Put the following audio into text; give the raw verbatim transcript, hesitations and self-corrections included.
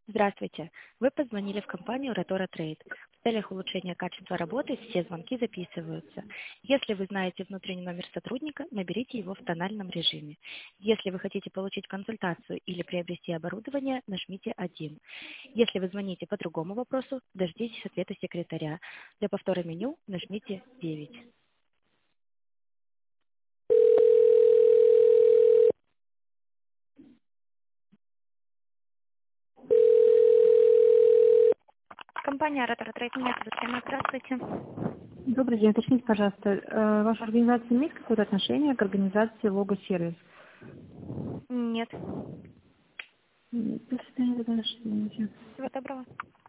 Здравствуйте. Вы позвонили в компанию Rotora Trade. В целях улучшения качества работы все звонки записываются. Если вы знаете внутренний номер сотрудника, наберите его в тональном режиме. Если вы хотите получить консультацию или приобрести оборудование, нажмите один. Если вы звоните по другому вопросу, дождитесь ответа секретаря. Для повтора меню нажмите девять. Компания Rotora Trade, меня зовут Лена. Здравствуйте. Добрый день. Уточните, пожалуйста, э, ваша организация имеет какое-то отношение к организации Лого-сервис? Нет. М, До свидания, до свидания. Всего доброго.